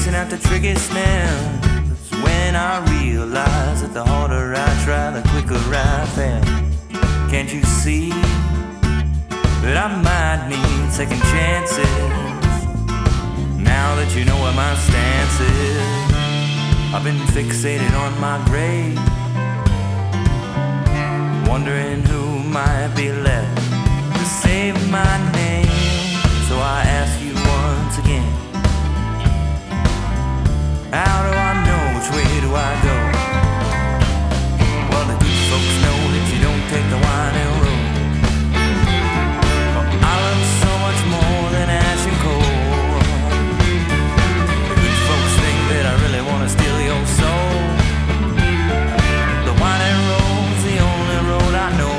chasing after tricky smells. It's when I realize that the harder I try, the quicker I fail. Can't you see that I might need second chances? Now that you know what my stance is, I've been fixated on my grave, wondering who might be left to save my name. So I ask you once again, how do I know which way do I go? Well, the good folks know that you don't take the winding road. Well, I love so much more than ash and coal. The good folks think that I really want to steal your soul. The winding road's the only road I know.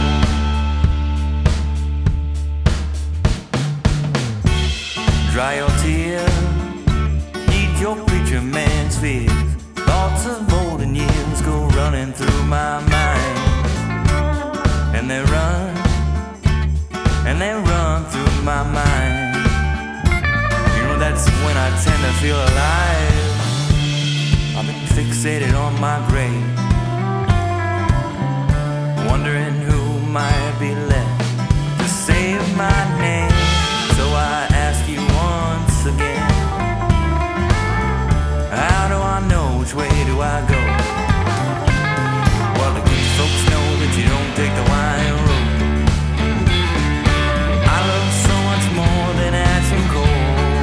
Dry your tears, eat your preacher man's fears. Thoughts of olden years go running through my mind, and they run through my mind. You know, that's when I tend to feel alive. I've been fixated on my grave, wondering who might be left to save my name. So I ask you once again, how do I know which way do I go? Well, the good folks know that you don't take the winding road. I love so much more than ash and coal.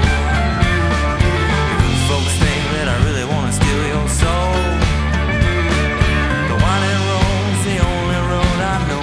The good folks think that I really want to steal your soul. The winding road's the only road I know.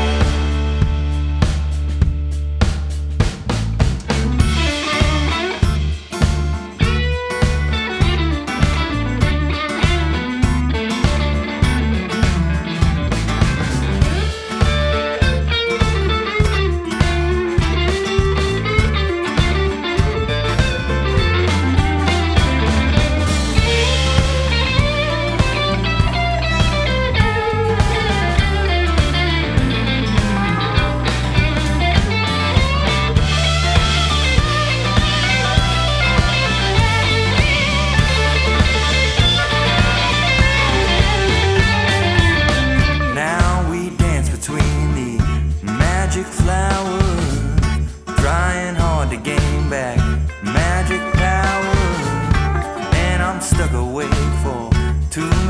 Magic flowers, trying hard to gain back magic powers, and I'm stuck awake for too